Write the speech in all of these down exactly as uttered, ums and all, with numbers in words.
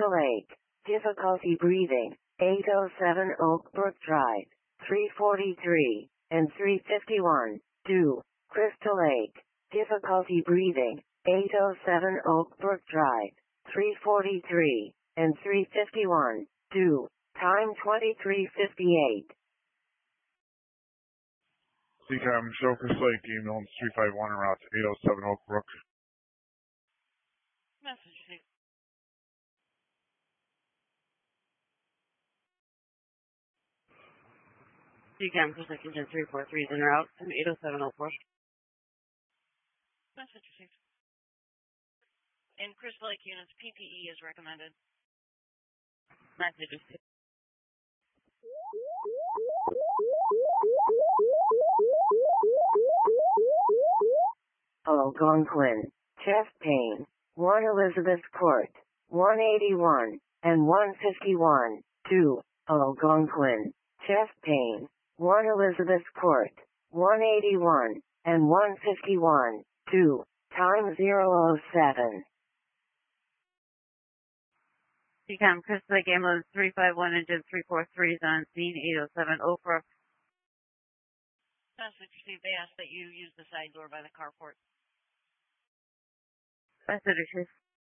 Crystal Lake. Difficulty breathing. eight oh seven Oak Brook Drive. three forty-three and three fifty-one. two. Crystal Lake. Difficulty breathing. eight oh seven Oak Brook Drive. three forty-three and three fifty-one. two. Time twenty-three fifty-eight. C CAM, show Crystal Lake, ambulance three five one en route to eight oh seven Oak Brook. Message received. C CAM, Crystal Lake, engine three four three is en route to eight oh seven Oak Brook. Message received. In Crystal Lake units, P P E is recommended. Message received. Algonquin. Chest pain. one Elizabeth Court. one eighty-one and one fifty-one. two. Algonquin. Chest pain. one Elizabeth Court. one eighty-one and one fifty-one. two. Time zero oh seven. C CAM, Crystal Lake ambulance three five one, engine three four three is on scene, eight oh seven Oak Brook. Message received. They asked that you use the side door by the carport. Message received.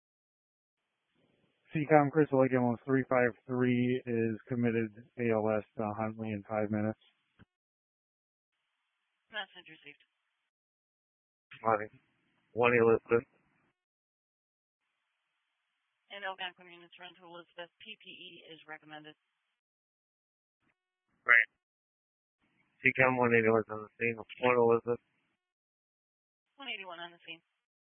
C CAM, Crystal Lake ambulance three five three is committed A L S to Huntley in five minutes. Message received. Morning. one Elizabeth. In Algonquin units run to Elizabeth, P P E is recommended. Right. C CAM one eighty-one on the scene. one Elizabeth. one eighty-one on the scene.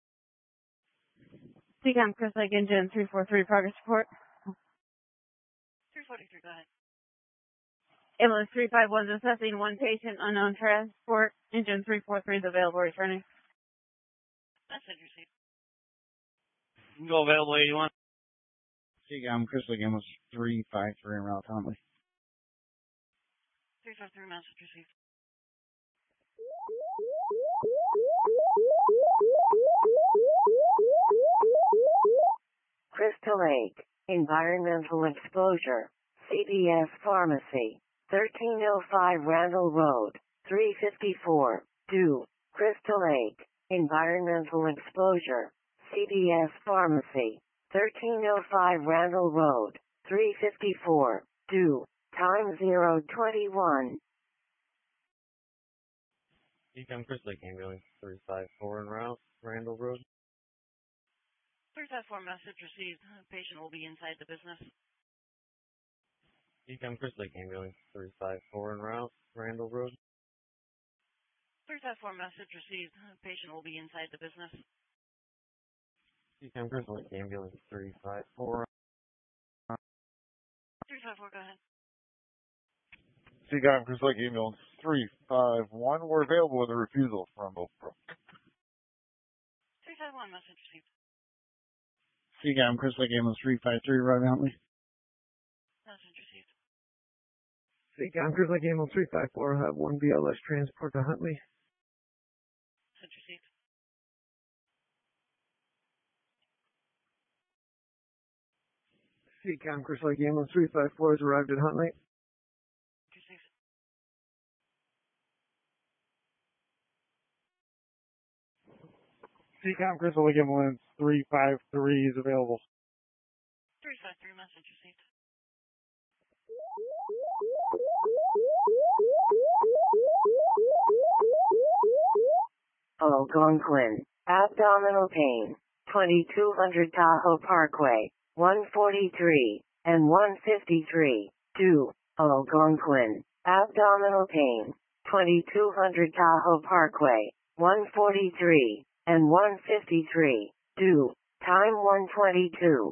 C CAM, Crystal Lake engine three four three, progress report. three forty-three, go ahead. Ambulance three five one is assessing one patient, unknown transport. Engine three four three is available, returning. Message received. Go available eighty-one. C CAM, Crystal Lake ambulance three five three en route to Huntley. three five three, message received. Crystal Lake. Environmental exposure. C B S Pharmacy. thirteen oh five Randall Road. three fifty-four. two. Crystal Lake. Environmental exposure. C B S Pharmacy. thirteen oh five Randall Road. three fifty-four. two. Time zero twenty-one. C CAM, Crystal Lake ambulance three five four en route, Randall Road. three five four, message received. Patient will be inside the business. C CAM, Crystal Lake ambulance three five four en route, Randall Road. three five four, message received. Patient will be inside the business. C CAM, Crystal Lake ambulance three five four. three five four, go ahead. C CAM, Crystal Lake ambulance three five one were available with a refusal from Oak Brook. three five one, message received. C CAM, Crystal Lake ambulance three five three, right Huntley. Message received. C CAM, Crystal Lake ambulance three five four, have one B L S transport to Huntley. Message received. C CAM, Crystal Lake ambulance three five four has arrived at Huntley. Received. C CAM, Crystal Lake ambulance three five three is available. three five three, message received. Algonquin. Abdominal pain. twenty-two hundred Tahoe Parkway. one forty-three and one fifty-three. two. Algonquin. Abdominal pain. twenty-two hundred Tahoe Parkway. one forty-three and one fifty-three. two. Time one twenty-two.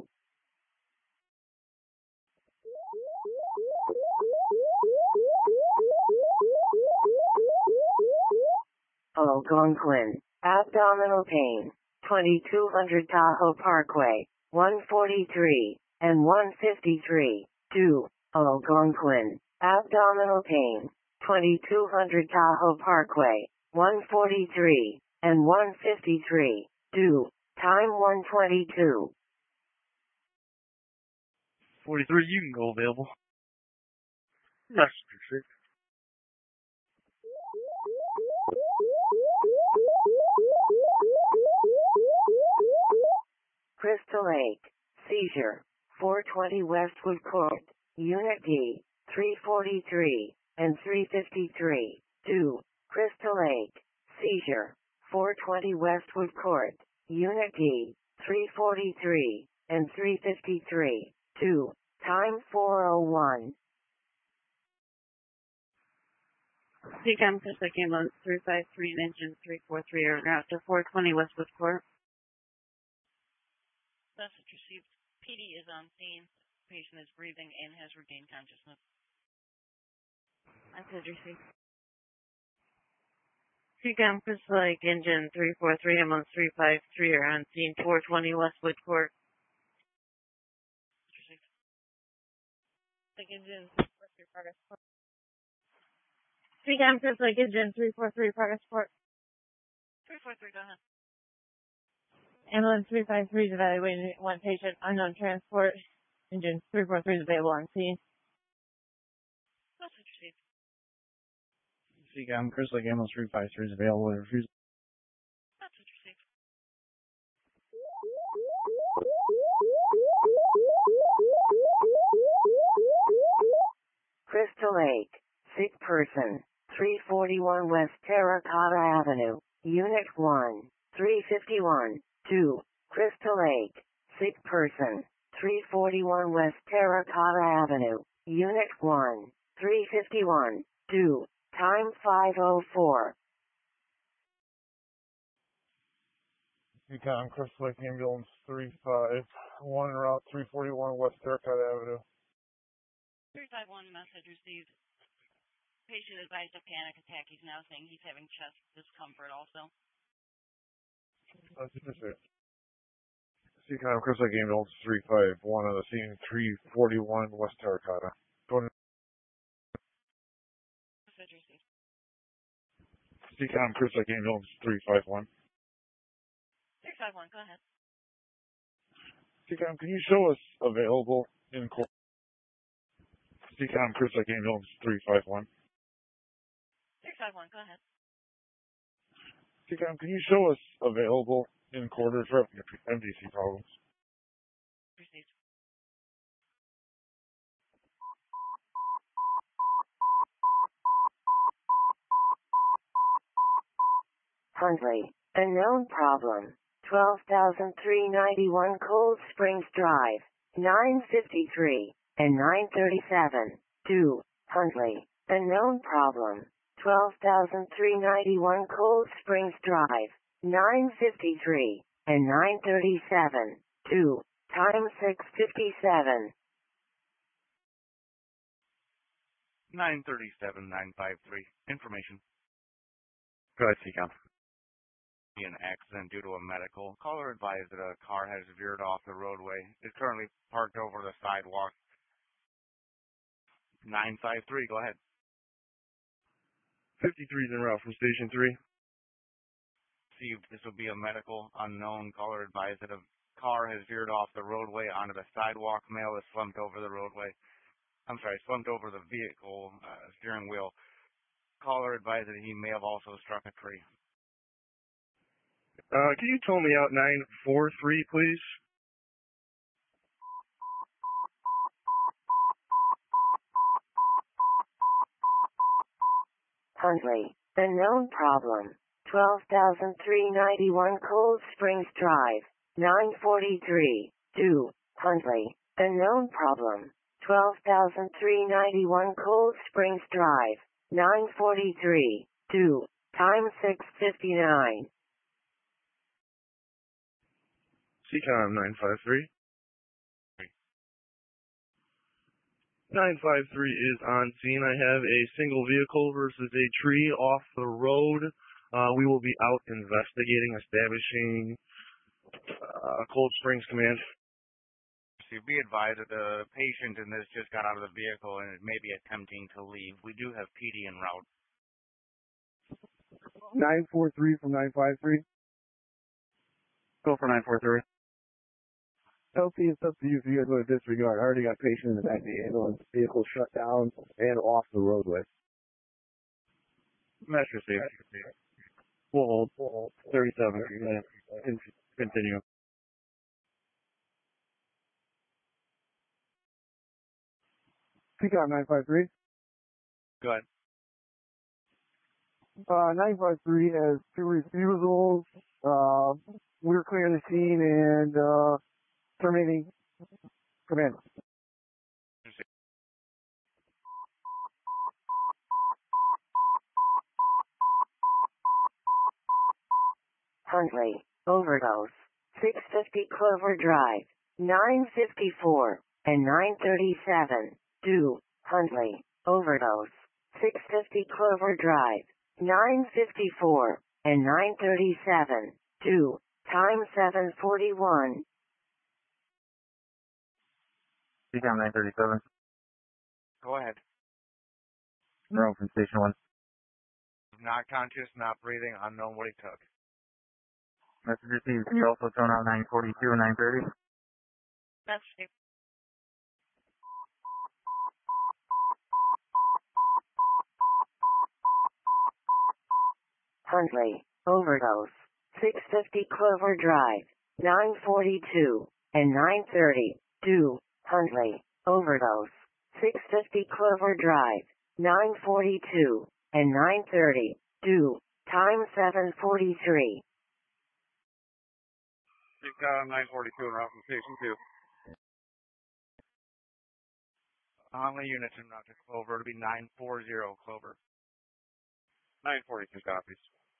Algonquin. Abdominal pain. twenty-two hundred Tahoe Parkway. one forty-three and one fifty-three. two. Algonquin. Abdominal pain. twenty-two hundred Tahoe Parkway. one forty-three and one fifty-three. two. Time one twenty-two. forty-three, you can go available. Messenger six. Crystal Lake, seizure, four twenty Westwood Court, Unit D, three forty-three and three fifty-three. two. Crystal Lake, seizure, four twenty Westwood Court, Unit D, three forty-three and three fifty-three. two. Time four oh one. Seacom Crystal Lake Ambulance three five three and engine three four three are route to four twenty Westwood Court. Message received. P D is on scene. Patient is breathing and has regained consciousness. Message received. Seacom Crystal Lake engine three four three ambulance three five three are on scene four twenty Westwood Court. Message received. Lake engine three four three progress report. Seacom Crystal Lake engine three four three progress report. three four three, go ahead. Ambulance three five three is evaluating one patient, unknown transport. Engine three four three is available on scene. Message received. Seacom Crystal Lake Ambulance three five three is available with refusal. Message received. Crystal Lake, sick person, three forty-one West Terracotta Avenue, Unit one, three fifty-one. two. Crystal Lake, sick person, three forty-one West Terracotta Avenue, Unit one, three fifty-one. two. Time five oh four. Seacom Crystal Lake Ambulance three five one, route three forty-one West Terracotta Avenue. three five one, message received. Patient advised a panic attack. He's now saying he's having chest discomfort also. Message received. Seacom Crystal Lake Ambulance three five one on the scene, three forty-one West Terracotta. Going Message received. Seacom Crystal Lake Ambulance three five one. three five one, go ahead. Seacom, can you show us available in court? Seacom Crystal Lake Ambulance three five one. three five one, go ahead. Seacom, can you show us available in quarters for M D C problems? Received. Huntley, a known problem, twelve thousand three hundred ninety-one Cold Springs Drive, nine fifty-three and nine thirty-seven. two. Huntley, a known problem, twelve thousand three hundred ninety-one Cold Springs Drive, nine fifty-three and nine thirty-seven. two. Time six fifty-seven. nine thirty-seven, nine fifty-three. Information. Go ahead, Seacom. An accident due to a medical. Caller advised that a car has veered off the roadway. Is currently parked over the sidewalk. nine five three, go ahead. fifty-three is en route from Station three. See, this will be a medical unknown. Caller advised that a car has veered off the roadway onto the sidewalk. Male is slumped over the roadway. I'm sorry, slumped over the vehicle uh, steering wheel. Caller advised that he may have also struck a tree. Uh, can you tow me out nine four three, please? Huntley, a known problem, twelve thousand three hundred ninety-one Cold Springs Drive, nine forty-three. two. Huntley, a known problem, twelve thousand three hundred ninety-one Cold Springs Drive, nine forty-three. two. Time six fifty-nine. Seacom nine five three. nine five three is on scene. I have a single vehicle versus a tree off the road. Uh, we will be out investigating, establishing uh, Cold Springs Command. So be advised that the patient in this just got out of the vehicle and may be attempting to leave. We do have P D en route. nine four three from nine five three. Go for nine four three. L C it's up to you if you guys want to disregard. I already got patient in the back of the ambulance. Vehicle shut down and off the roadway. Match received. We'll hold. thirty-seven. Con- Continue. P C O M nine five three. Go ahead. Uh, nine five three has two refusals. Uh, we're clearing the scene and, uh, terminating command. Huntley, overdose, six fifty Clover Drive, nine fifty-four, and nine thirty-seven, due, Huntley, overdose, six fifty Clover Drive, nine fifty-four, and nine thirty-seven, due, time seven forty-one. C C O M nine thirty-seven. Go ahead. Rome from Station one. Not conscious, not breathing, unknown what he took. Message received. Can you also tone out nine forty-two and nine thirty? That's safe. Huntley, overdose, six fifty Clover Drive, nine forty-two, and nine thirty, due, Huntley, overdose, six fifty Clover Drive, nine forty-two, and nine thirty, due, time seven forty-three. C C O M nine forty-two and route from Station two. Only units in route to Clover. It'll be nine forty Clover. nine forty-two copies.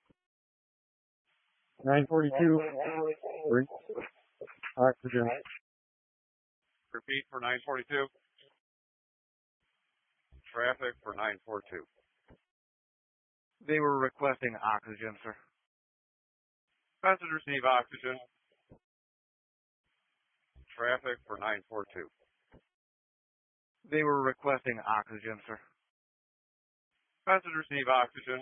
nine forty-two. Three. Oxygen. Repeat for nine forty-two. Traffic for nine forty-two. They were requesting oxygen, sir. Message receive oxygen. Traffic for nine forty-two. They were requesting oxygen, sir. Message receive oxygen.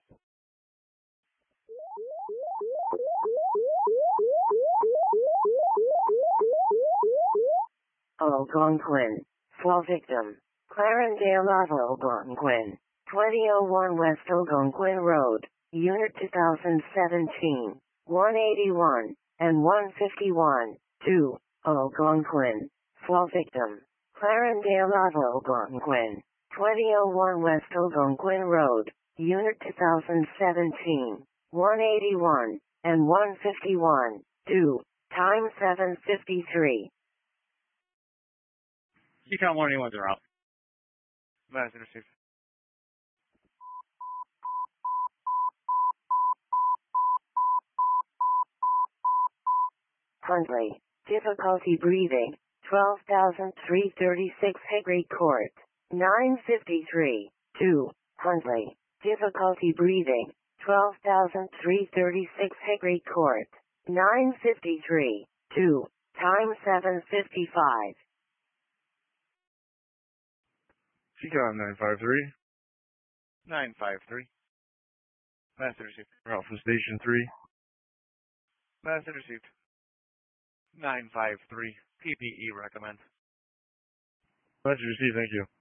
Algonquin, fall victim, Clarendale Algonquin, twenty oh one West Algonquin Road, Unit two thousand seventeen, one eighty-one, and one fifty-one, two, Algonquin, fall victim, Clarendale Algonquin, twenty oh one West Algonquin Road, Unit two thousand seventeen, one eighty-one, and one fifty-one, two, time seven fifty-three. C C O M one eighty-one are out. Message received. Huntley, difficulty breathing, twelve thousand three hundred thirty-six Hickory Court, nine fifty-three, two, Huntley, difficulty breathing, twelve thousand three hundred thirty-six Hickory Court, nine fifty-three, two, time seven fifty-five. C C O M nine five three. nine five three. Message received. Route from Station three. Message received. nine five three. P P E recommend. Message received, thank you.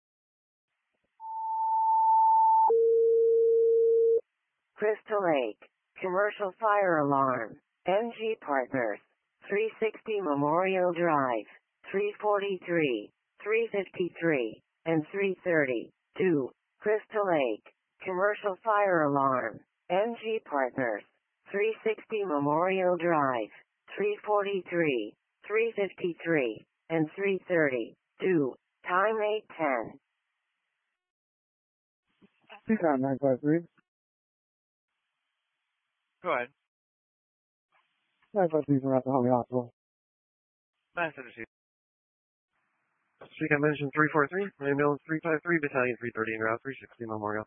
Crystal Lake, commercial fire alarm, M G Partners, three sixty Memorial Drive, three forty-three, three fifty-three, and three thirty, two, Crystal Lake, commercial fire alarm, M G Partners, three sixty Memorial Drive, three forty-three, three fifty-three, and three thirty, two, time eight ten. C C O M nine five three. Go ahead. nine five three from Rappahannock Hospital. Message received. Street Convention three forty-three, ambulance three five three, battalion three thirty, en route three sixty Memorial.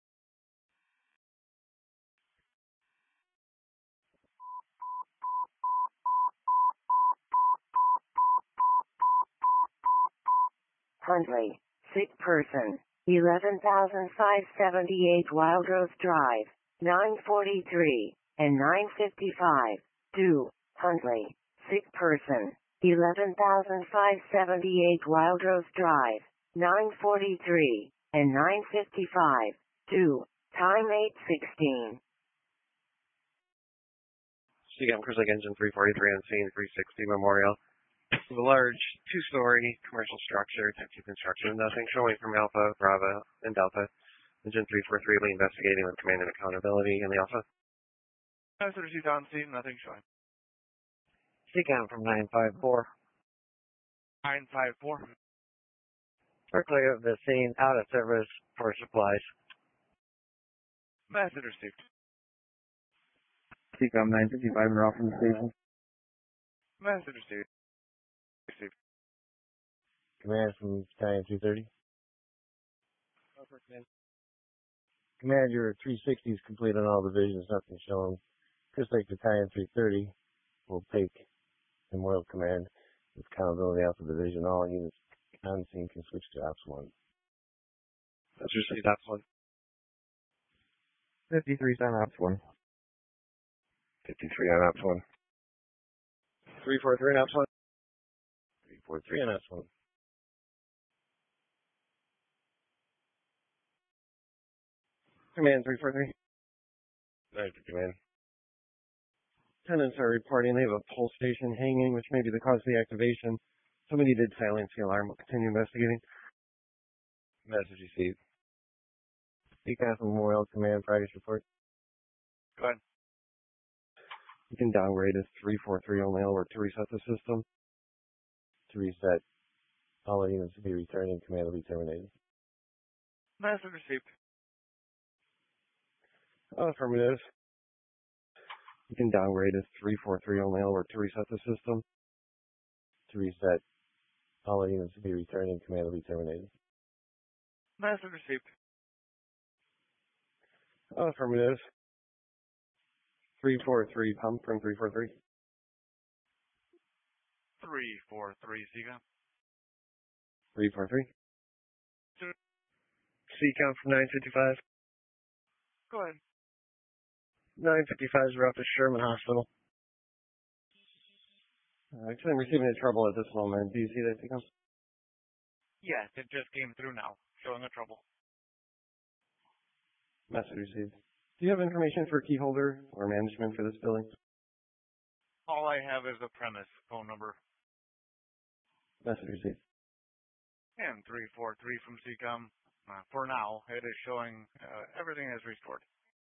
Huntley, sick person, eleven thousand five hundred seventy-eight Wildrose Drive, nine forty-three, and nine fifty-five, two, Huntley, sick person, eleven thousand five hundred seventy-eight Wild Rose Drive, nine forty-three, and nine fifty-five. two. Time eight sixteen. C C A M Cruise Lake Engine three forty-three on scene, three sixty Memorial. The large two-story commercial structure, type two construction, nothing showing from Alpha, Bravo, and Delta. Engine three forty-three will be investigating with command and accountability in the Alpha. Master received on scene, nothing showing. C C A M from nine five four. nine five four. We're clear of the scene, out of service for supplies. Message received. C C A M nine fifty-five, we're off from the station. Message received. Received. Command from Battalion two thirty. Command, your three sixty is complete on all divisions, nothing showing. Chris Lake Battalion three thirty will take Memorial Command with accountability Alpha Division. All units on scene can switch to Ops one. That's received Ops one. fifty-three on Ops one. fifty-three on Ops one. three forty-three on Ops one. three forty-three on Ops one. Command three forty-three. Right, Command. Tenants are reporting they have a pole station hanging, which may be the cause of the activation. Somebody did silence the alarm. We'll continue investigating. Message received. C C A M Memorial Command progress report. Go ahead. You can downgrade as three forty-three only. I'll work to reset the system. To reset, all units will be returning. Command will be terminated. Message received. Affirmative. You can downgrade as three forty-three only. I'll work to reset the system. To reset, all units will be returning. Command will be terminated. Message received. Affirmative. three forty-three pump from three forty-three. three four three, C C A M. three forty-three. C C A M from nine fifty-five. Go ahead. nine fifty-five is route to Sherman Hospital. Uh, actually, I'm receiving a trouble at this moment. Do you see that, C C A M? Yes, it just came through now, showing a trouble. Message received. Do you have information for key holder or management for this building? All I have is a premise phone number. Message received. And three four three from C C A M. Uh, for now, it is showing uh, everything is restored.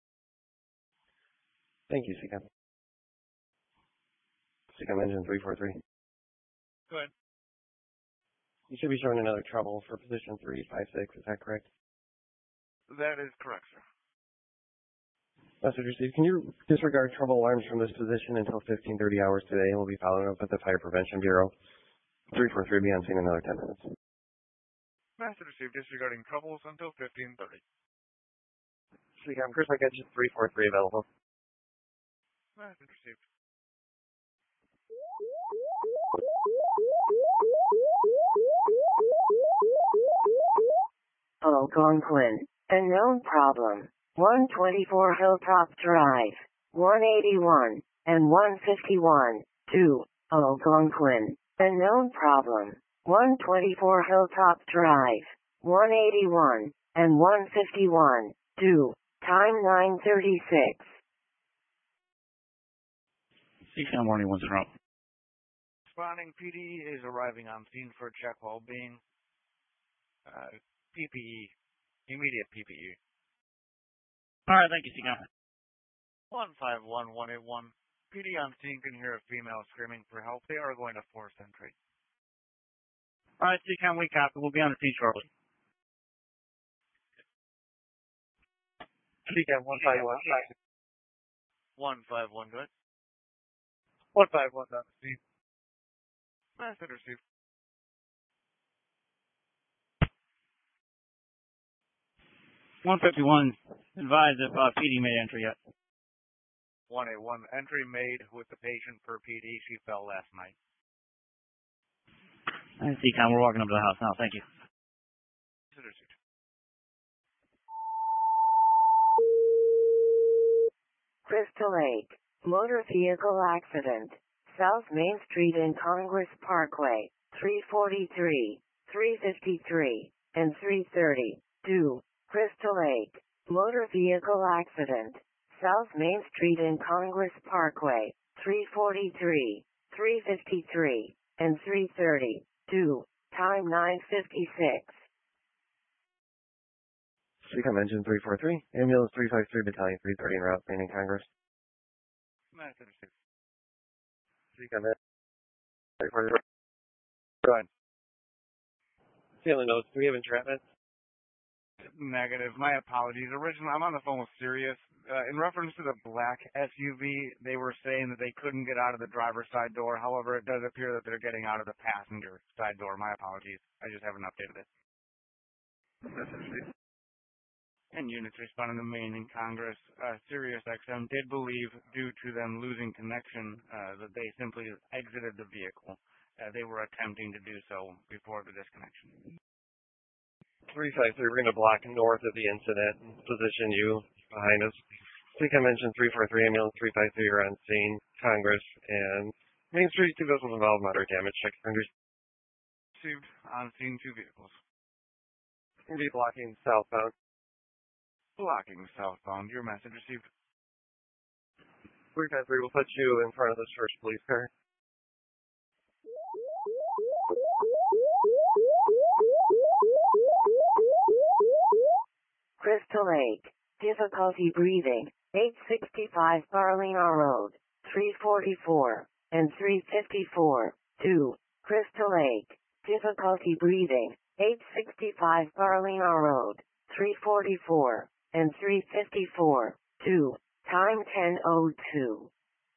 Thank you, C C A M. C C A M engine three forty-three. Go ahead. You should be showing another trouble for position three five six. Is that correct? That is correct, sir. Message received. Can you disregard trouble alarms from this position until fifteen thirty hours today? We'll be following up with the Fire Prevention Bureau. three forty-three will be on scene in another ten minutes. Message received disregarding troubles until fifteen thirty. C C A M, Chris Lake Engine three forty-three available. Message received. Algonquin, unknown problem. one twenty-four Hilltop Drive, one eighty-one, and one fifty-one. two. Algonquin, unknown problem. one twenty-four Hilltop Drive, one eighty-one, and one fifty-one. two. Time nine thirty-six. C C A M warning, what's wrong? Responding P D is arriving on scene for a check while being uh, P P E, immediate P P E. All right, thank you, C C A M. one five one one eight one. P D on scene can hear a female screaming for help. They are going to force entry. All right, C C A M, we copy. We'll be on the scene shortly. C C A M one five one. one five one, good. one five one on the scene. Message received. one fifty-one, advise if uh, P D made entry yet. one eighty-one, entry made with the patient per P D. She fell last night. All right, C C A M, we're walking up to the house now. Thank you. Message received. Crystal Lake, motor vehicle accident. South Main Street and Congress Parkway, three forty-three, three fifty-three, and three thirty. two. Crystal Lake, motor vehicle accident, South Main Street and Congress Parkway, three forty-three, three fifty-three, and three thirty. two. Time nine fifty-six. Seacom Engine three four three, Ambulance three five three, Battalion three thirty en route, main in Congress. Message received. Seacom three four three. Go ahead. Failing notes, do we have entrapment? Negative. My apologies. Originally, I'm on the phone with Sirius. Uh, in reference to the black S U V, they were saying that they couldn't get out of the driver's side door. However, it does appear that they're getting out of the passenger side door. My apologies. I just haven't updated it. And units responding to main in Congress. Uh, Sirius X M did believe, due to them losing connection, uh, that they simply exited the vehicle. Uh, they were attempting to do so before the disconnection. three five three, we're going to block north of the incident and position you behind us. Seacom Engine three four three, Ambulance three five three are on scene, Congress, and Main Street, two vessels involved, moderate damage. Check surrenders. Received on scene two vehicles. Going to be blocking southbound. Blocking southbound. Your message received. three five three will put you in front of this first police car. Crystal Lake, difficulty breathing, eight sixty-five Barlina Road, three forty-four, and three fifty-four. two. Crystal Lake, difficulty breathing, eight sixty-five Barlina Road, three forty-four, and three fifty-four. two. Time ten oh two.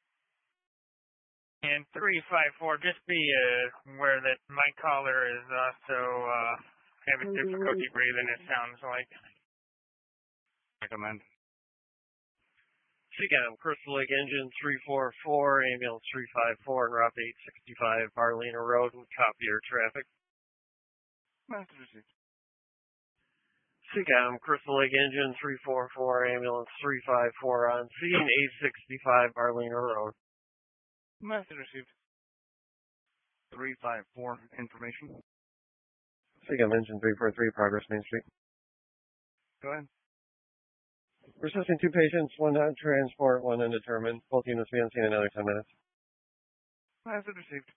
And three five four, just be uh, aware that my caller is also uh, having difficulty breathing, it sounds like. Recommend. Seacom, Crystal Lake Engine three four four, Ambulance three five four, and Route eight sixty-five, Barlina Road, and copy your traffic. Message received. Seacom, Crystal Lake Engine three four four, Ambulance three five four on scene, eight sixty-five, Barlina Road. Message received. three five four, information. Seacom Engine three four three, Progress Main Street. Go ahead. We're assessing two patients, one on transport, one undetermined. Both units be on scene in another ten minutes. Message received.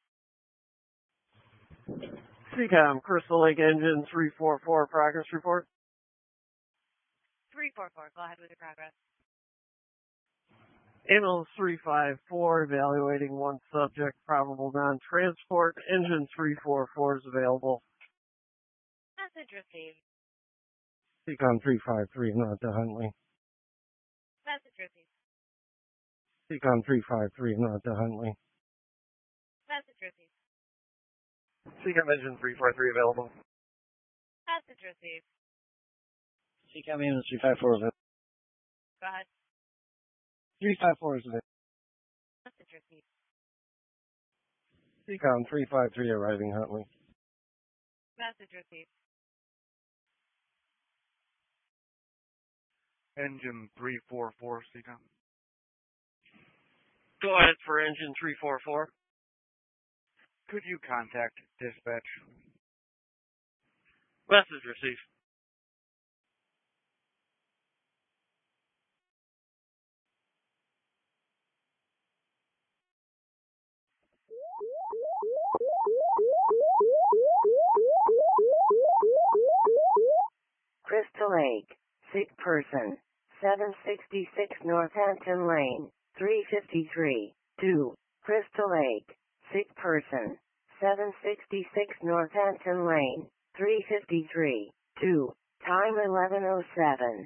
Seacom, Crystal Lake Engine three four four, progress report. three four four, go ahead with your progress. Ambulance three five four, evaluating one subject, probable non-transport. Engine three four four is available. Message received. Seacom three five three, not to Huntley. Message received. Seacom three five three, not to Huntley. Message received. Seacom Engine three four three available. Message received. Seacom Ambulance three five four is available. Go ahead. three five four is available. Message received. Seacom three five three arriving Huntley. Message received. Engine three four four, Seacom. Go ahead for Engine three four four. Could you contact dispatch? Message received. Crystal Lake, sick person, seven sixty-six Northampton Lane, three fifty-three. two. Crystal Lake, sick person, seven sixty-six Northampton Lane, three fifty-three. two. Time eleven oh seven.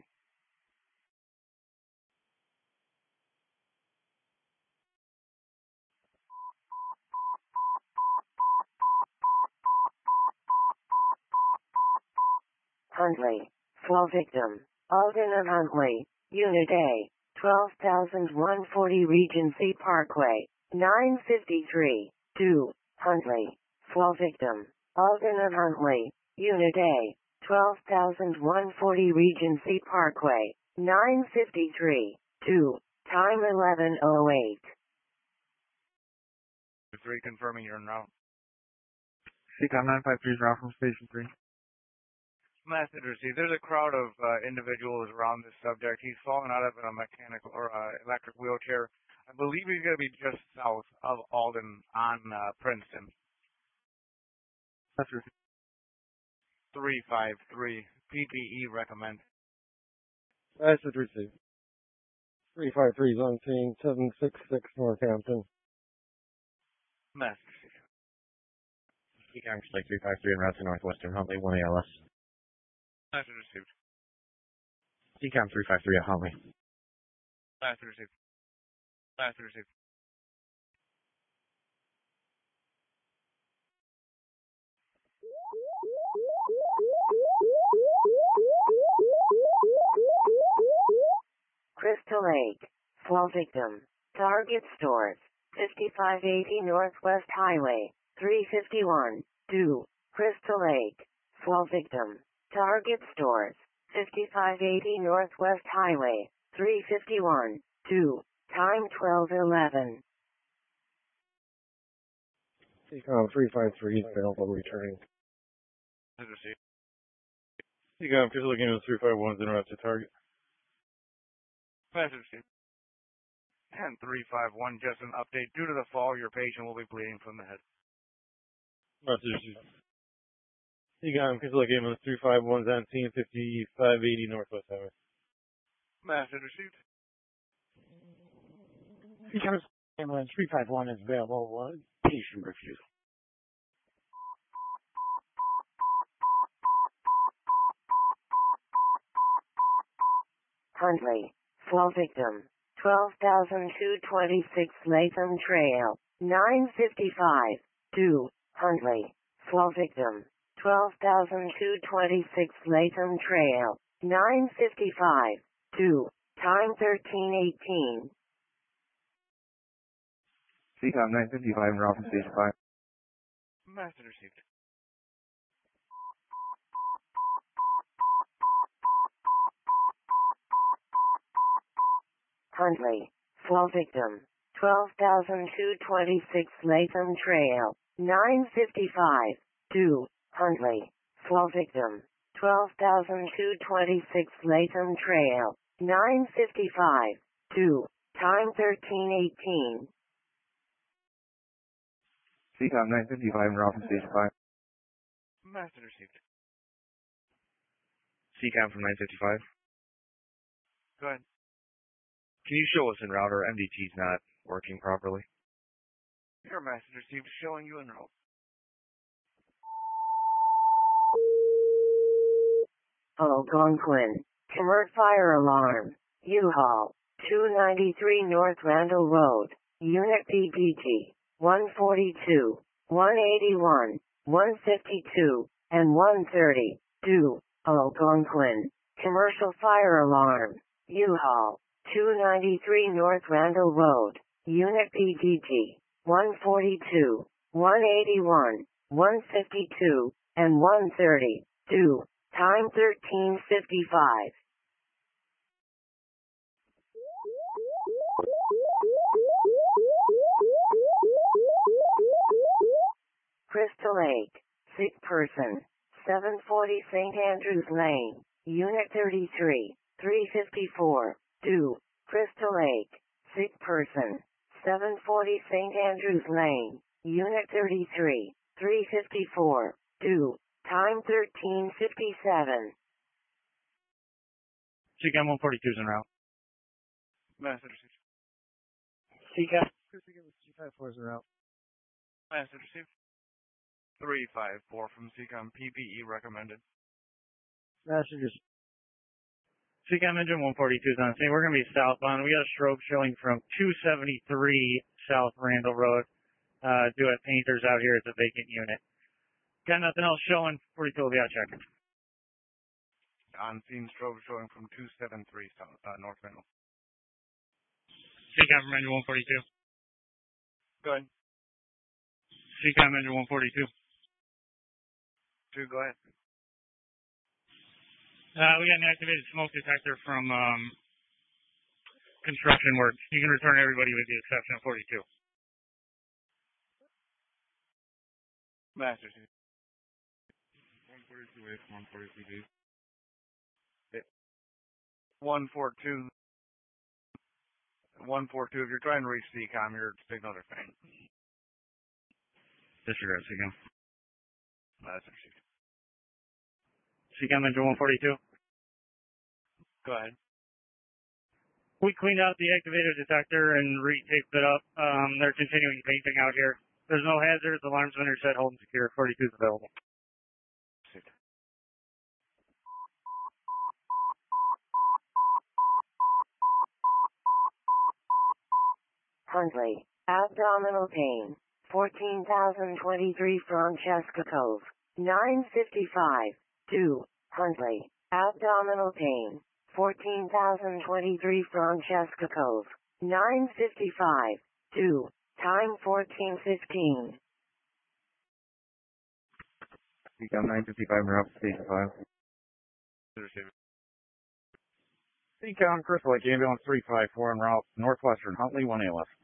Huntley, fall victim, Alden and Huntley, Unit A, twelve thousand one hundred forty Regency Parkway, nine fifty-three. two. Huntley, fall victim, Alden and Huntley, Unit A, twelve thousand one hundred forty Regency Parkway, nine fifty-three. two. Time eleven oh eight. three, confirming you're en route. C COM nine five three is route from Station three. Message received. There's a crowd of uh, individuals around this subject. He's fallen out of a mechanical or uh, electric wheelchair. I believe he's going to be just south of Alden on uh, Princeton. Message received. three five three. P P E recommend. Message received. three five three is on scene, seven six six Northampton. Message received. C COM Lake three five three en route to Northwestern Huntley, one A L S. Message received. C COM three five three at Huntley. Message received. Message received. Crystal Lake. Fall victim. Target stores. fifty-five eighty Northwest Highway. three fifty-one. Due. Crystal Lake. Fall victim. Target stores. fifty-five eighty Northwest Highway. three fifty-one. Due. Time twelve eleven. C COM three five three is available returning. Message received. C COM Crystal Lake Ambulance three five one is en route to target. Message received. ten three five one, just an update. Due to the fall, your patient will be bleeding from the head. Message received. C COM Crystal Lake Ambulance three five one is on scene, fifty-five eighty Northwest Highway. Message received. C COM Ambulance three five one is available. One patient refusal. Huntley. Fall victim. twelve thousand two hundred twenty-six Latham Trail. nine fifty-five. Due. Huntley. Fall victim. twelve thousand two hundred twenty-six Latham Trail. nine fifty-five. Due. Time thirteen eighteen. C COM nine fifty-five en route from Station five. Message received. Huntley. Fall victim. twelve thousand two hundred twenty-six Latham Trail. nine fifty-five. Due. Huntley. Fall victim. twelve thousand two hundred twenty-six Latham Trail. nine fifty-five. Due. Time thirteen eighteen. C COM nine fifty-five en route from Station five. Message received. C COM from nine fifty-five. Go ahead. Can you show us en route? Our M D T's not working properly. Your message received showing you en route. Algonquin. Commerce fire alarm. U-Haul. two ninety-three North Randall Road. Unit P P T. one forty-two, one eighty-one, one fifty-two, and one thirty. Due. Algonquin. Commercial fire alarm. U-Haul. two ninety-three North Randall Road. Unit P P T. one forty-two, one eighty-one, one fifty-two, and one thirty. Due. Time thirteen fifty-five. Crystal Lake. Sick person. seven forty Saint Andrews Lane. Unit thirty-three, three fifty-four. Due. Crystal Lake. Sick person. seven forty Saint Andrews Lane. Unit thirty-three, three fifty-four. Due. Time thirteen fifty-seven. C COM one forty-two is en route. Message received. C COM three five four is en route. Message received. three five four from C COM P P E recommended. Messages. C COM engine one forty-two is on scene. We're going to be southbound. We got a strobe showing from two seventy-three South Randall Road. Uh, due at Painters out here. It's a vacant unit. Got nothing else showing. forty-two will be out checking. On scene strobe showing from two seventy-three South, uh, North Randall. C COM from engine one forty-two. Go ahead. C COM engine one forty-two. Two, go ahead. Uh, we got an activated smoke detector from um, construction work. You can return everybody with the exception of forty-two. Master Chief. one forty-two A, one forty-two D. one forty-two. one forty-two, if you're trying to reach C COM, your signals are faint. Disregard C COM. Master Chief. C COM engine one forty-two. Go ahead. We cleaned out the activator detector and re-taped it up. Um, they're continuing painting out here. There's no hazards. Alarms been reset. Hold and secure. forty-two is available. Huntley, abdominal pain, fourteen thousand twenty-three Francesca Cove, nine fifty-five, two, Huntley, abdominal pain, fourteen thousand twenty-three Francesca Cove, nine fifty-five, two, time fourteen fifteen. C COM nine fifty-five, we're up to station five. C COM, Crystal Lake Ambulance three five four en route Northwestern Huntley, one A L F.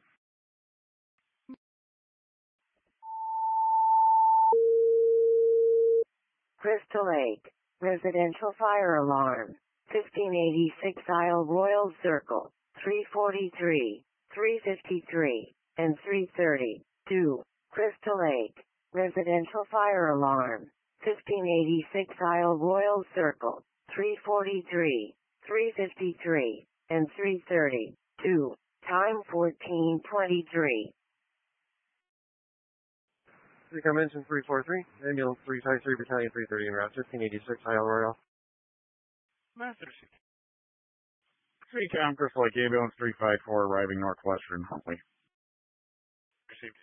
Crystal Lake, residential fire alarm, fifteen eighty-six Isle Royal Circle, three forty-three, three fifty-three, and three thirty, two, Crystal Lake, residential fire alarm, fifteen eighty-six Isle Royal Circle, three forty-three, three fifty-three, and three thirty, two, time fourteen twenty-three. C COM engine three four three, ambulance three five three, battalion three thirty en route, fifteen eighty-six Isle Royal. Master Chief. C COM, Crystal Lake Ambulance three five four, arriving Northwestern Huntley. Received.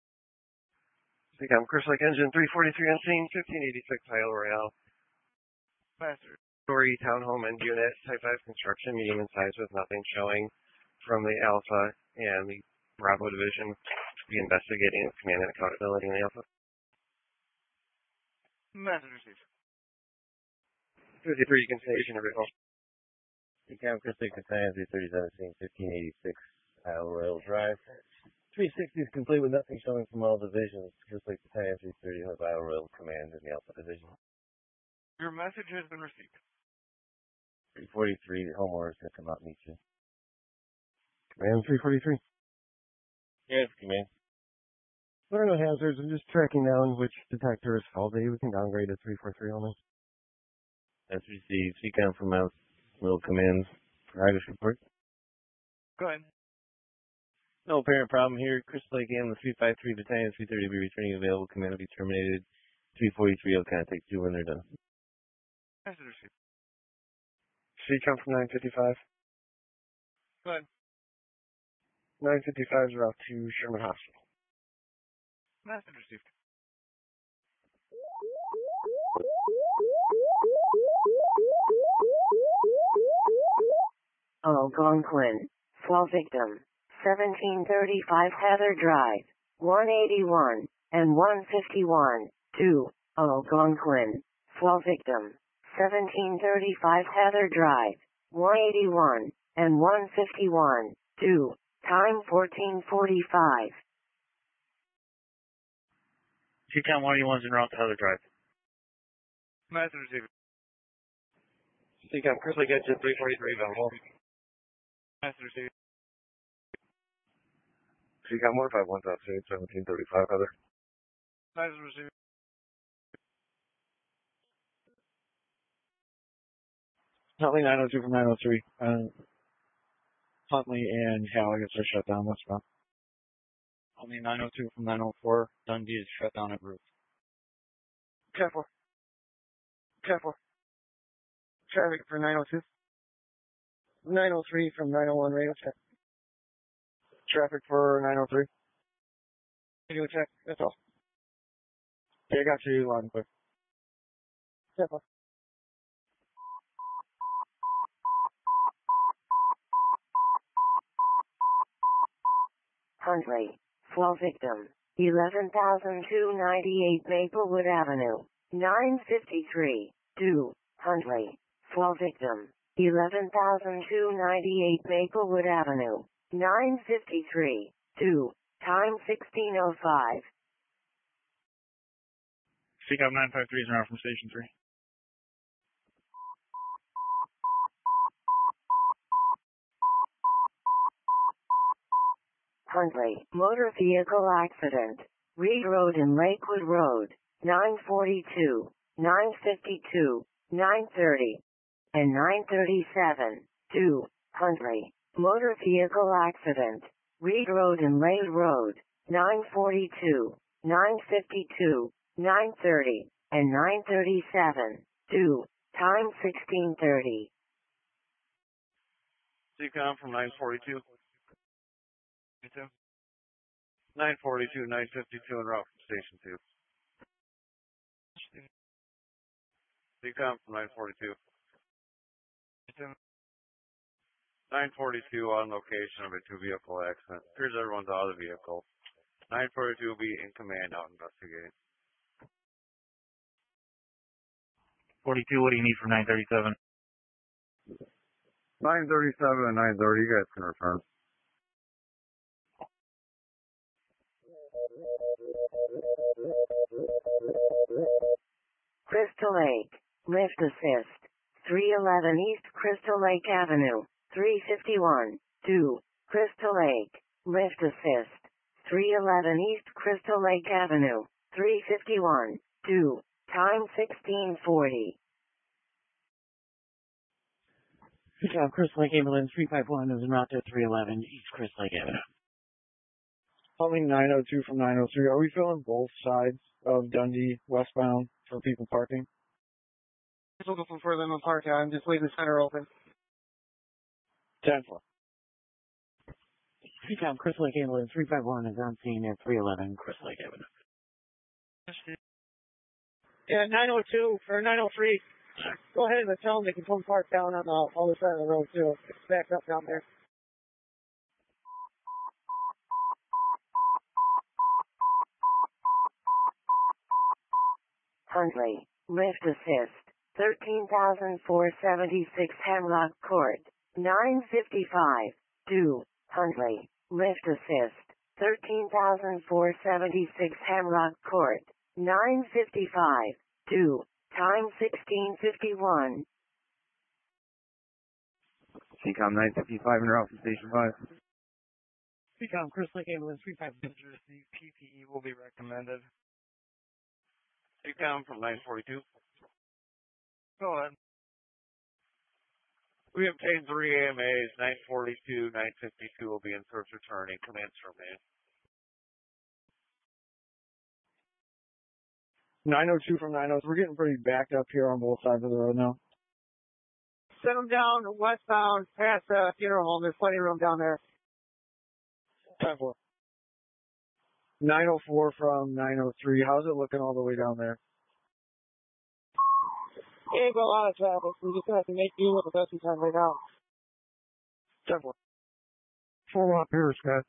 C COM, Crystal Lake engine three forty-three on scene, fifteen eighty-six Isle Royal. Master. Story townhome and unit, type five construction, medium in size with nothing showing from the Alpha and the Bravo division. Be investigating its command and accountability in the Alpha. Master Chief. fifty-three, you can station your vehicle. C COM, Crystal Lake battalion three thirty-seven, scene fifteen eighty-six Isle Royal Drive. three sixty is complete with nothing showing from all divisions. Crystal Lake battalion three thirty has Isle Royal command in the Alpha division. Your message has been received. three forty-three, the homeowner is going to come out and meet you. Command three forty-three. Yes, command. There are no hazards. I'm just tracking down which detector is faulty. We can downgrade to three four three only. That's received. C COM from out. Will command. Progress report. Go ahead. No apparent problem here. Crystal Lake Ambulance three five three, battalion three thirty will be returning available. Command will be terminated. three forty-three will contact you when they're done. Master Chief. C COM from nine fifty-five. Go ahead. nine fifty-five is route to Sherman Hospital. Master received. Algonquin, fall victim, seventeen thirty-five Heather Drive, one eighty-one, and one fifty-one, two, Algonquin, fall victim, seventeen thirty-five Heather Drive, one eighty-one, and one fifty-one, two, time fourteen forty-five. C COM one eighty-one is en route to Heather Drive. Master Receiver. C COM, Crystal Lake engine three forty-three available. Master Receiver. C COM one five one, seventeen thirty-five Heather. Master Receiver. Huntley nine oh two from nine oh three. Uh, Huntley and Halligan are shut down westbound. Huntley nine oh two from nine oh four. Dundee is shut down at Ruth. Careful. Careful. Traffic for nine oh two. nine oh three from nine oh one radio check. Traffic for nine oh three. Radio check, that's all. Yeah, I got you loud and clear. Careful. Huntley, fall victim, eleven thousand two hundred ninety-eight Maplewood Avenue, nine fifty-three, two, Huntley, fall victim, eleven thousand two hundred ninety-eight Maplewood Avenue, nine fifty-three, two, time sixteen oh five. C COM nine five three is around from Station three. Huntley, motor vehicle accident. Reed Road and Lakewood Road, nine forty-two, nine fifty-two, nine thirty, and nine thirty-seven. two. Huntley, motor vehicle accident. Reed Road and Lakewood Road, nine forty-two, nine fifty-two, nine thirty, and nine thirty-seven. two. Time sixteen thirty. C COM from nine forty-two. nine forty-two, nine fifty-two en route from Station two. C COM from nine forty-two. nine forty-two on location of a two-vehicle accident. Appears everyone's out of the vehicle. nine forty-two will be in command out investigating. forty-two, what do you need from nine thirty-seven? nine thirty-seven and nine thirty, you guys can return. Crystal Lake, lift assist. three eleven East Crystal Lake Avenue, three fifty-one. two. Crystal Lake, lift assist. three eleven East Crystal Lake Avenue, three fifty-one. two. Time sixteen forty. C COM Crystal Lake Ambulance three five one is en route to three eleven East Crystal Lake Avenue. Calling nine oh two from nine oh three. Are we filling both sides of Dundee westbound for people parking? Just looking for them to park out. I'm just leaving the center open. ten four. C COM Crystal Lake Ambulance three five one is on scene at three eleven Crystal Lake Avenue. Yeah, nine oh two or nine oh three. Go ahead and tell them they can come park down on the other side of the road too. It's backed up down there. Huntley, lift assist. thirteen thousand four hundred seventy-six Hemlock Court, nine fifty-five. two. Huntley, lift assist. thirteen thousand four hundred seventy-six Hemlock Court, nine fifty-five. two. Time sixteen fifty-one. C COM nine fifty-five en route from Station five. C COM Crystal Lake Ambulance three five one. The P P E will be recommended. C COM from nine forty-two. Go ahead. We obtained three A M As. nine forty-two, nine fifty-two will be in search returning. Commands from man. nine oh two from nine oh three. We're getting pretty backed up here on both sides of the road now. Send them down westbound past the uh, funeral home. There's plenty of room down there. ten four. nine oh four from nine oh three. How's it looking all the way down there? Ain't got a lot of traffic. We're just gonna have to make do with the best we can right now. ten four. four up here, Scott.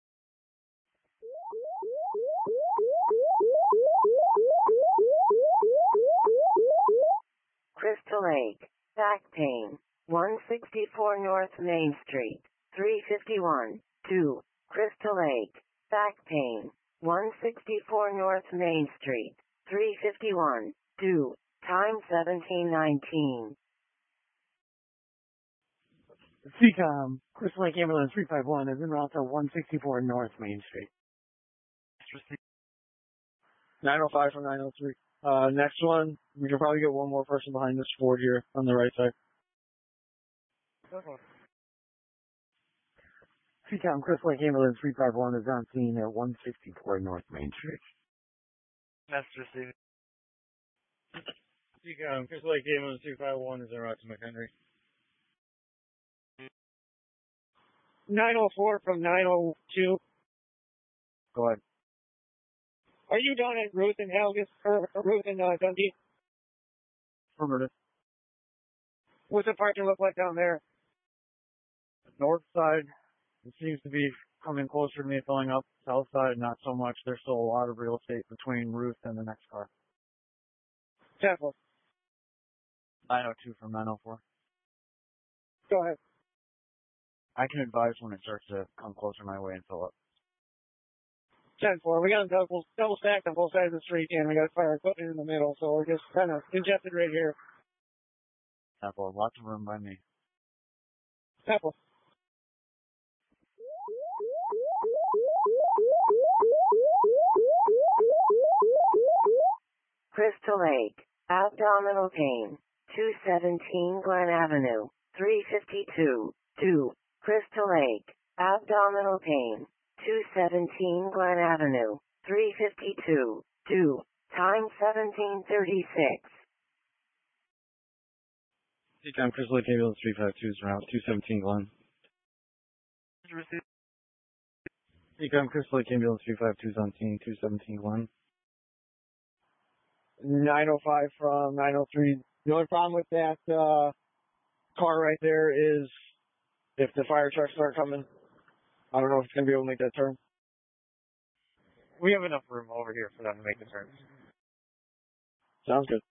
Crystal Lake, back pain. one sixty-four North Main Street, three fifty-one. two. Crystal Lake, back pain. one sixty-four North Main Street, three fifty-one. two. Time seventeen nineteen. C COM Crystal Lake Ambulance three five one is en route to one sixty-four North Main Street. nine oh five from nine oh three. Uh, next one, we can probably get one more person behind this Ford here on the right side. C COM Crystal Lake Ambulance three five one is on scene at one sixty-four North Main Street. That's received. C COM Crystal Lake Ambulance two five one is en route to McHenry. nine oh four from nine oh two. Go ahead. Are you down at Ruth and Helgas, or Ruth and uh, Dundee? Affirmative. What's the parking look like down there? North side, it seems to be coming closer to me, filling up. South side, not so much. There's still a lot of real estate between Ruth and the next car. Temple. nine oh two from nine oh four. Go ahead. I can advise when it starts to come closer my way and fill up. ten four. We got them double, double stacked on both sides of the street, and we got fire equipment in the middle, so we're just kind of congested right here. ten four, lots of room by me. Apple. Crystal Lake, abdominal pain, two seventeen Glen Avenue, three fifty-two, two. Crystal Lake, abdominal pain, two seventeen Glen Avenue, three fifty-two, two. Time seventeen thirty-six. Seacom Crystal Lake Ambulance three five two is around two seventeen Glen. Seacom Crystal Lake Ambulance three five two is on scene, two seventeen Glen. nine oh five from nine oh three. The only problem with that uh, car right there is if the fire trucks start coming, I don't know if it's going to be able to make that turn. We have enough room over here for them to make the turn. Sounds good.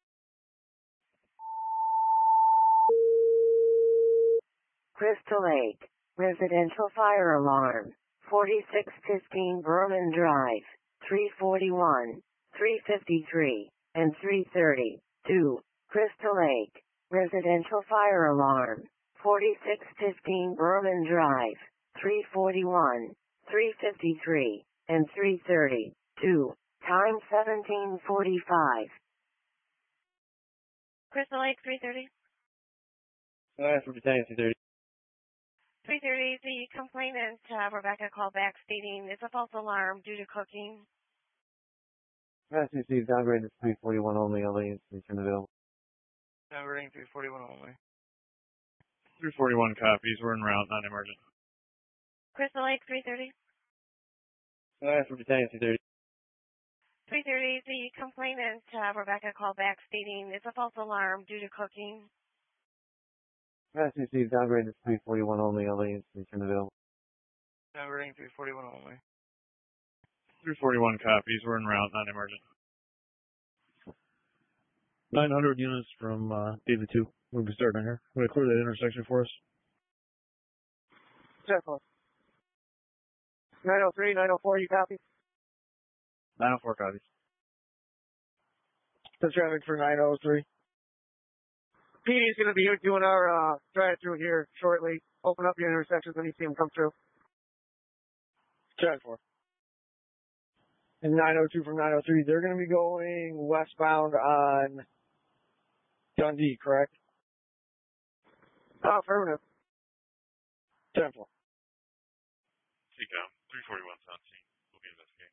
Crystal Lake, residential fire alarm, forty-six fifteen Berman Drive, three forty-one, three fifty-three, and three thirty, two. Crystal Lake, residential fire alarm, forty-six fifteen Berman Drive, three forty-one, three fifty-three, and three thirty, two. Time seventeen forty-five. Crystal Lake, three thirty. Uh, for battalion two thirty. three thirty, the complainant, uh, Rebecca, called back stating it's a false alarm due to cooking. Mass received downgraded to three forty-one only, L A information available. Downloading three forty-one only. three forty-one copies. We're en route, not emergent. Crystal Lake, three thirty. Uh, for battalion two thirty. three thirty, the complainant, uh, Rebecca, called back stating it's a false alarm due to cooking. Mass received downgraded to three forty-one only, L A information available. Downloading three forty-one only. three forty-one copies. We're en route, not emergent. nine hundred units from uh, David two. We'll be starting here. We're going to clear that intersection for us. ten four. nine oh three, nine oh four, you copy? nine oh four copies. The traffic for nine oh three. P D is going to be doing our uh, drive-through here shortly. Open up your intersections when you see them come through. ten four. And nine oh two from nine oh three, they're going to be going westbound on Dundee, correct? Oh, affirmative. ten four. Seacom, three forty-one's on scene. We'll be investigating.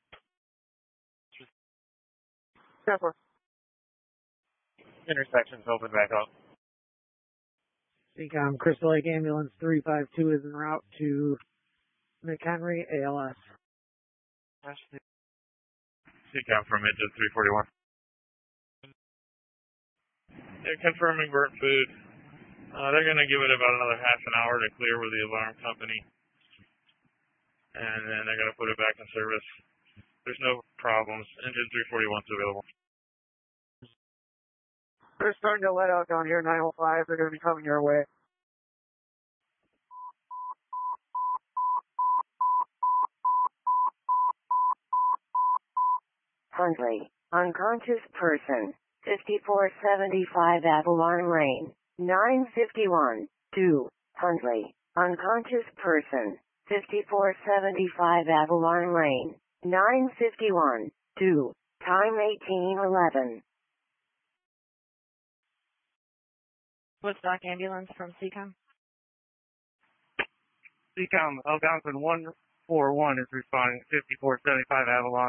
ten four. Intersection's open back up. Seacom, Crystal Lake Ambulance three five two is en route to McHenry, A L S. Seacom from engine three forty-one. They're confirming burnt food. Uh, they're going to give it about another half an hour to clear with the alarm company. And then they're going to put it back in service. There's no problems. Engine three forty-one's available. They're starting to let out down here, nine oh five. They're going to be coming your way. Huntley, unconscious person, fifty-four seventy-five Avalon Lane, nine fifty-one, two. Huntley, unconscious person, fifty-four seventy-five Avalon Lane, nine fifty-one, two. Time eighteen eleven. Woodstock ambulance from Seacom. Seacom, Algonquin one four one is responding, fifty-four seventy-five Avalon.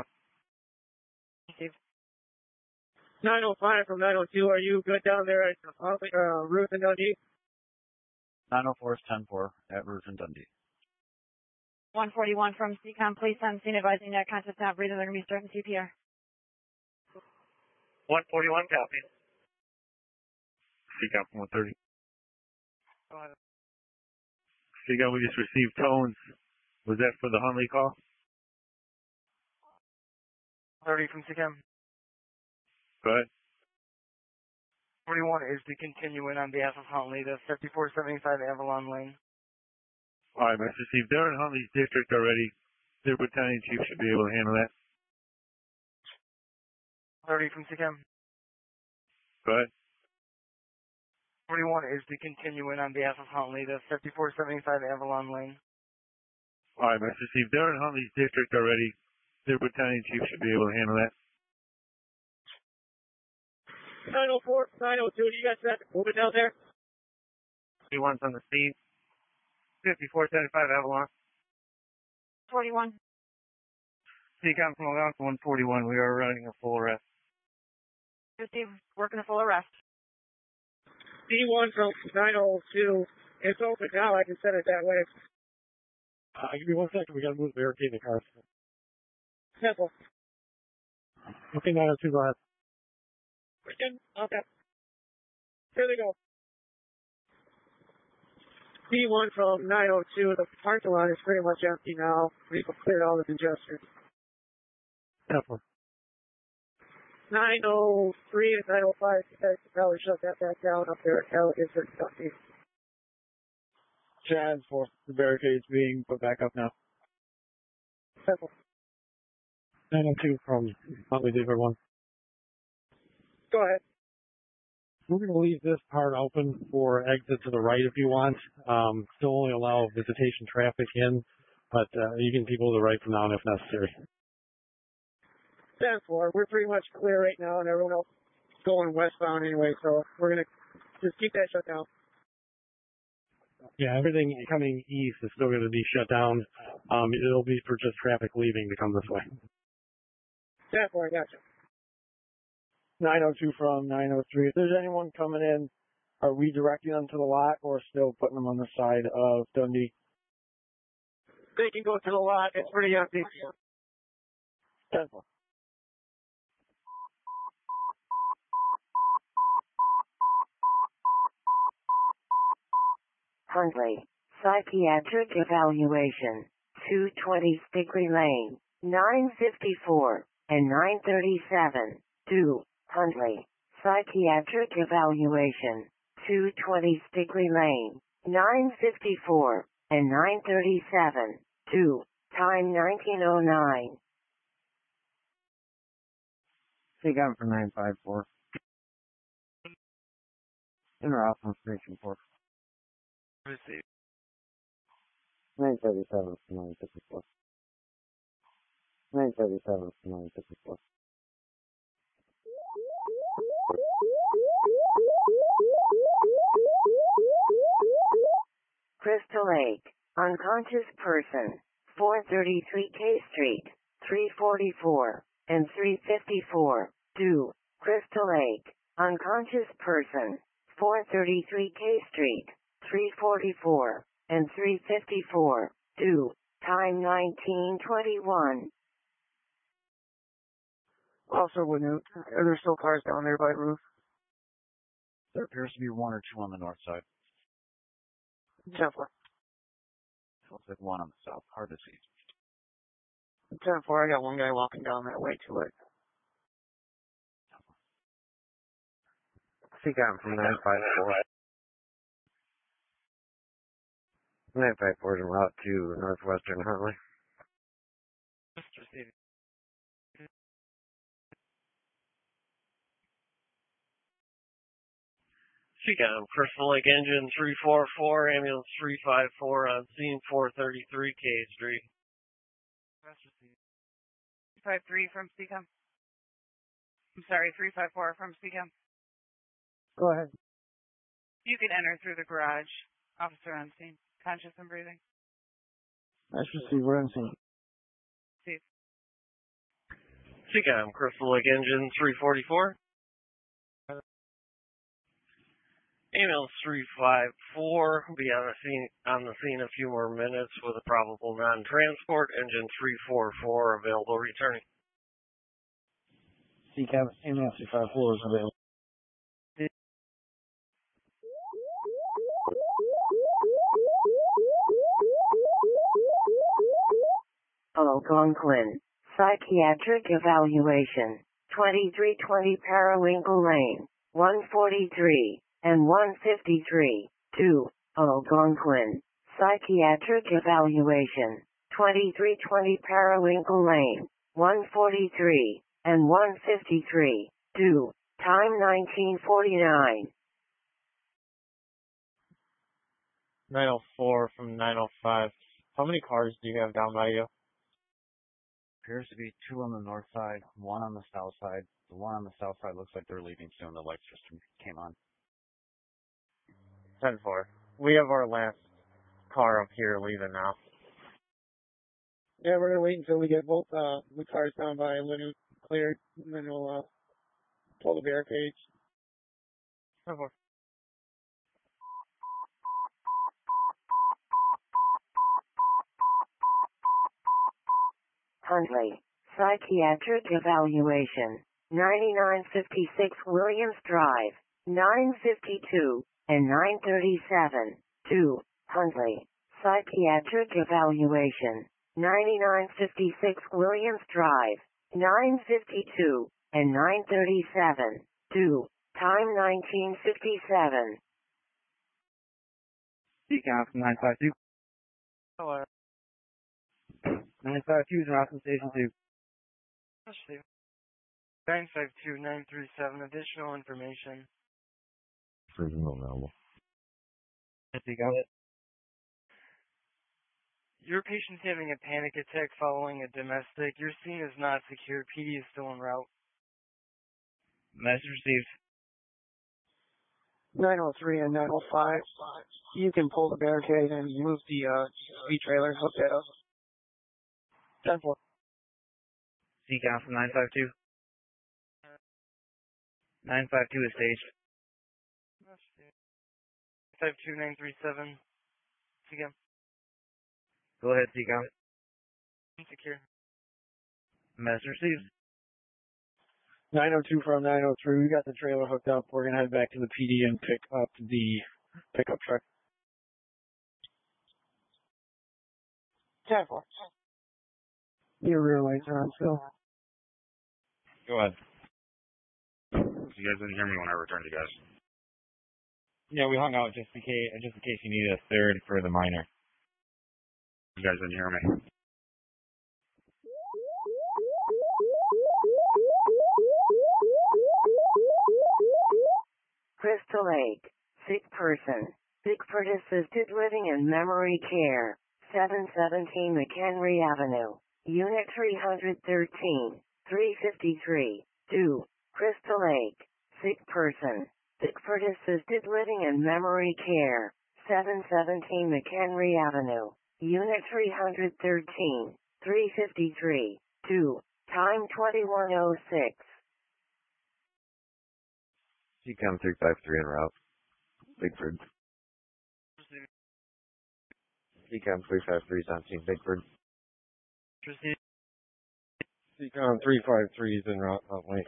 nine oh five from nine oh two, are you good down there at uh, Ruth and Dundee? nine oh four is ten four at Ruth and Dundee. one forty-one from Seacom, police on scene advising that conscious not breathing. They're going to be starting C P R. one forty-one copy. Seacom from one thirty. Seacom, we just received tones. Was that for the Huntley call? thirty from Seacom. Go ahead. forty-one is the continuing on behalf of Huntley, the fifty-four seventy-five Avalon Lane. All right, Mister Steve, they're in Huntley's district already. Their battalion chief should be able to handle that. thirty from C C A M. Go ahead. forty-one is the continuing on behalf of Huntley, the fifty-four seventy-five Avalon Lane. All right, Mister Steve, they're in Huntley's district already. Their battalion chief should be able to handle that. nine oh four, nine oh two, do you guys set moving down there? forty-one's on the scene. fifty-four seventy-five Avalon. forty-one. C C A M from Algonquin one forty-one. We are running a full arrest. Steve, working a full arrest. D one from nine oh two. It's open now. I can set it that way. Uh, give me one second. We got to move the barricade in the car. Simple. Okay, nine oh two, go ahead. Okay. Here they go. D one from nine oh two. The parking lot is pretty much empty now. We've cleared all the congestion. Simple. nine oh three and nine oh five. You guys can probably shut that back down up there at Elliott for Kentucky. Chad, for the barricades being put back up now. Simple. nine oh two from Huntley District one. Go ahead. We're going to leave this part open for exit to the right if you want. Um, still only allow visitation traffic in, but uh, you can keep to the right from now on if necessary. ten four. We're pretty much clear right now, and everyone else is going westbound anyway, so we're going to just keep that shut down. Yeah, everything coming east is still going to be shut down. Um, it'll be for just traffic leaving to come this way. ten four, I gotcha. nine oh two from nine oh three. If there's anyone coming in, are we directing them to the lot or still putting them on the side of Dundee? They can go to the lot. It's pretty empty. ten four. Huntley, psychiatric evaluation, two twenty Stickley Lane, nine fifty-four, and nine thirty-seven, two, Huntley, psychiatric evaluation, two twenty Stickley Lane, nine fifty-four, and nine thirty-seven, two, time nineteen oh nine. C C A M for nine five four. Inter-op on station four. Receive. nine thirty-seven for nine fifty-four. nine thirty-seven for nine fifty-four. Crystal Lake, unconscious person, four thirty-three K Street, three forty-four, and three fifty-four, two, Crystal Lake, unconscious person, four thirty-three K Street, three forty-four, and three fifty-four, two, time nineteen twenty-one. Also, Winute, are there still cars down there by the roof? There appears to be one or two on the north side. ten four. Looks like one on the south. Hard to see. ten four, I got one guy walking down that way to it. C C A M from nine five four. nine five four is en route to northwestern Huntley. Receiving. C C A M, Crystal Lake Engine three four four, ambulance three five four on scene four thirty-three K Street. three five three from C C A M. I'm sorry, three five four from C C A M. Go ahead. You can enter through the garage. Officer on scene. Conscious and breathing. I should see we're on scene. Steve. C C A M, Crystal Lake Engine three forty-four. Ambulance three five four will be on the scene on the scene a few more minutes with a probable non-transport. Engine three four four available returning. C C A M, ambulance three five four is available. Algonquin, psychiatric evaluation, twenty-three twenty Periwinkle Lane, one forty-three. And one fifty-three, two, Algonquin, psychiatric evaluation, twenty-three twenty Periwinkle Lane, one forty-three, and one fifty-three, due, time nineteen forty-nine. nine oh four from nine oh five. How many cars do you have down by you? Appears to be two on the north side, one on the south side. The one on the south side looks like they're leaving soon. The light system came on. ten four. We have our last car up here leaving now. Yeah, we're gonna wait until we get both uh the cars down by and then we'll clear, and then we'll uh pull the barricades. ten four. Huntley, psychiatric evaluation, ninety-nine fifty-six Williams Drive, nine fifty-two and nine thirty-seven, two, Huntley, psychiatric evaluation, ninety-nine fifty-six Williams Drive, nine fifty-two and nine thirty-seven, two, time nineteen fifty-seven. Decon from nine five two. Hello. nine five two is Rockland Station two. nine five two nine three seven, additional information. Freezing available. Yes, you got it. Your patient's having a panic attack following a domestic. Your scene is not secure. P D is still en route. Message received. nine oh three and nine oh five. You can pull the barricade and move the uh speed trailer, hook that up. ten four. Decon from nine five two. nine five two is staged. five two nine three seven. Again. Go ahead, Decon. Secure. Message received. nine oh two from nine oh three. We got the trailer hooked up. We're gonna head back to the P D and pick up the pickup truck. ten four. Your rear lights are on still. Go ahead. You guys didn't hear me when I returned you guys. Yeah, we hung out just in case, just in case you needed a third for the minor. You guys didn't hear me. Crystal Lake, sick person, Bickford Assisted Living and Memory Care, seven seventeen McHenry Avenue, Unit three thirteen, three fifty-three, two, Crystal Lake, sick person, Bickford Assisted Living and Memory Care, seven seventeen McHenry Avenue, Unit three thirteen, three fifty-three, two, time twenty-one oh six. C COM three five three en route. Bigford. C COM three five three is on scene. Bigford. C COM three five three is en route. Huntley.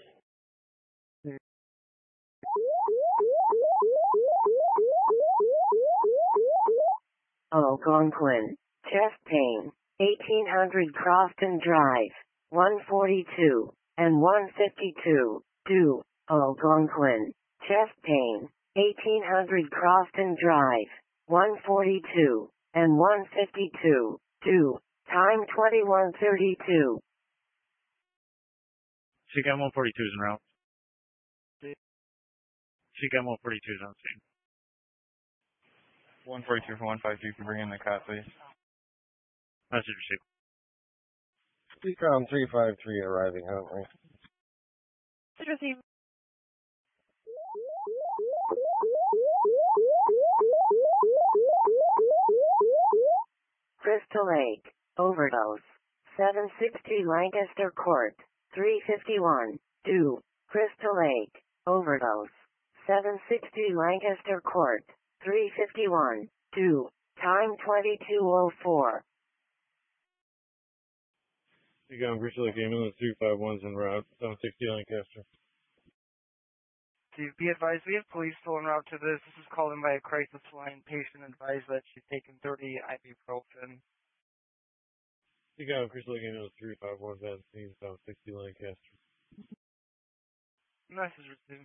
Algonquin, chest pain, eighteen hundred Crofton Drive, one forty-two and one fifty-two, due, Algonquin, chest pain, eighteen hundred Crofton Drive, one forty-two and one fifty-two, due, time twenty-one thirty-two. C COM one forty-two is en route. C COM one forty-two is on scene. one forty-two from one fifty-two, can bring in the cot, please. Message received. C COM three five three arriving, Huntley. Message received. Crystal Lake, overdose, seven sixty Lancaster Court, three fifty-one, due, Crystal Lake, overdose, seven sixty Lancaster Court, three fifty-one, due, time twenty-two oh four. C COM Crystal Lake Ambulance three five one is en route, seven sixty Lancaster. To be advised, we have police still en route to this. This is called in by a crisis line. Patient advised that she's taken thirty ibuprofen. C COM Crystal Lake Ambulance three five one is on scene, seven sixty Lancaster. Message received.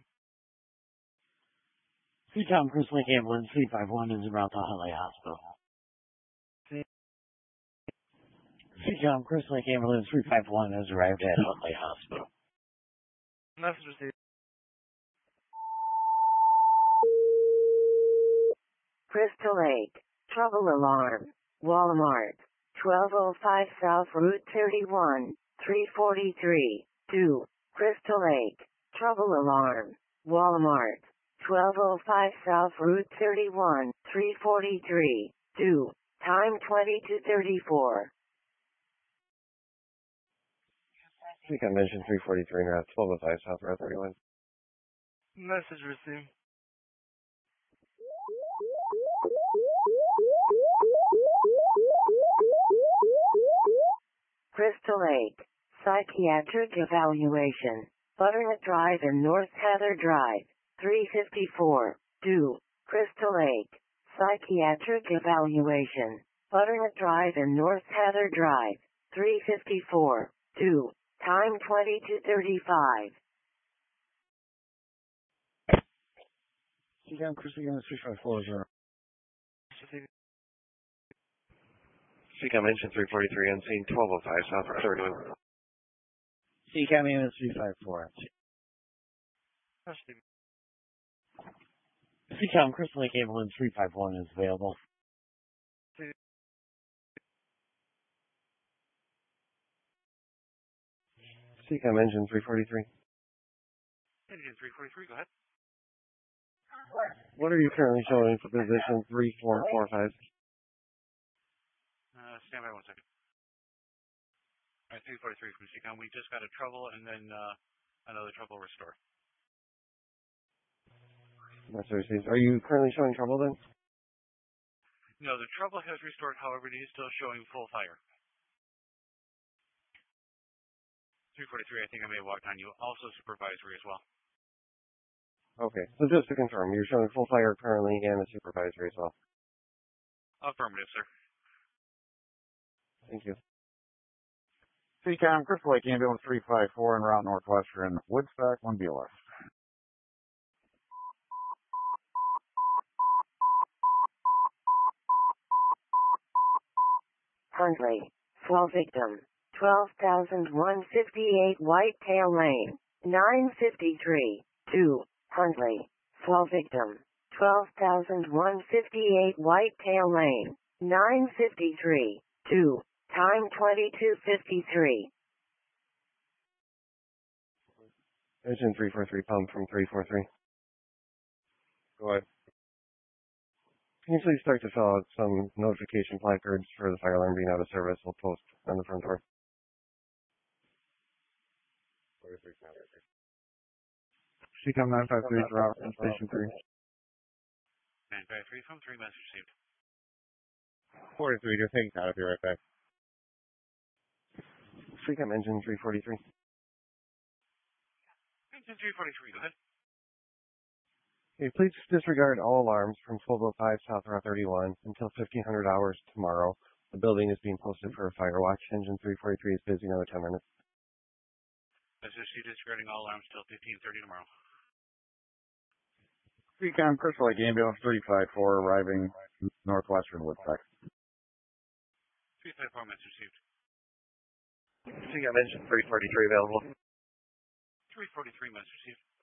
C COM Crystal Lake Ambulance three five one is en route to Huntley Hospital. Seacom, Crystal Lake Ambulance three five one has arrived at Huntley Hospital. Message received. Crystal Lake. Trouble alarm. Walmart. twelve oh five South Route thirty-one, three forty-three, two. Crystal Lake. Trouble alarm. Walmart. twelve oh five South Route thirty-one, three forty-three, two. Time twenty-two thirty-four. Speak on mention three forty-three Route twelve oh five South Route thirty-one. Message received. Crystal Lake. Psychiatric evaluation. Butternut Drive and North Heather Drive. three fifty-four, two. Crystal Lake. Psychiatric evaluation. Butternut Drive and North Heather Drive. three fifty-four, two. Time twenty-two thirty-five. Seacom, Crystal Unit three five four zero. Seacom engine three forty-three on scene twelve oh five South Route thirty-one. Seacom Unit three five four. Seacom, Crystal Lake Ambulance three five one is available. Seacom engine three forty-three. Engine three forty-three, go ahead. What are you currently showing for position three four four five? Uh, stand by one second. All right, three forty-three from Seacom. We just got a trouble and then uh, another trouble restore. That's what it says. Are you currently showing trouble then? No, the trouble has restored, however, it is still showing full fire. three forty-three, I think I may have walked on you. Also supervisory as well. Okay, so just to confirm, you're showing full fire currently and a supervisory as well. Affirmative, sir. Thank you. Seacom, Crystal Lake Ambulance three five four en route Northwestern, Woodstock, one B L S. Huntley. Fall victim. twelve thousand one hundred fifty-eight Whitetail Lane. nine fifty-three, two. Huntley. Fall victim. twelve thousand one hundred fifty-eight Whitetail Lane. nine fifty-three, two. Time twenty-two fifty-three. Engine three four three pump from three four three. Go ahead. Can you please start to fill out some notification placards for the fire alarm being out of service? We'll post on the front door. Seacom nine five three is route from Station three. nine five three from three, message received. forty-three, just hanging out. I'll be right back. Seacom engine three forty-three. Engine three forty-three, go ahead. Okay, please disregard all alarms from twelve oh five South Route thirty-one until fifteen hundred hours tomorrow. The building is being posted for a fire watch. Engine three forty-three is busy another ten minutes. Message received disregarding all alarms till fifteen thirty tomorrow. Seacom, Crystal Lake Ambulance three five four arriving Northwestern Woodstock. three five four, message received. Seacom engine three forty-three available. three forty-three, message received.